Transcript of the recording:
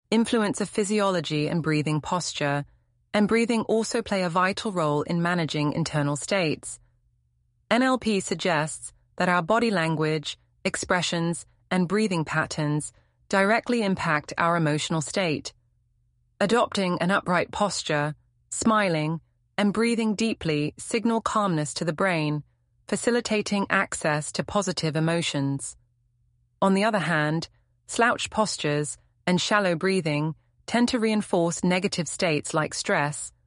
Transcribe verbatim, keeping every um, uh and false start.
influence of physiology and breathing posture, and breathing also play a vital role in managing internal states. N L P suggests that our body language, expressions, and breathing patterns directly impact our emotional state. Adopting an upright posture, smiling, and breathing deeply signal calmness to the brain, facilitating access to positive emotions. On the other hand, slouched postures and shallow breathing tend to reinforce negative states like stress,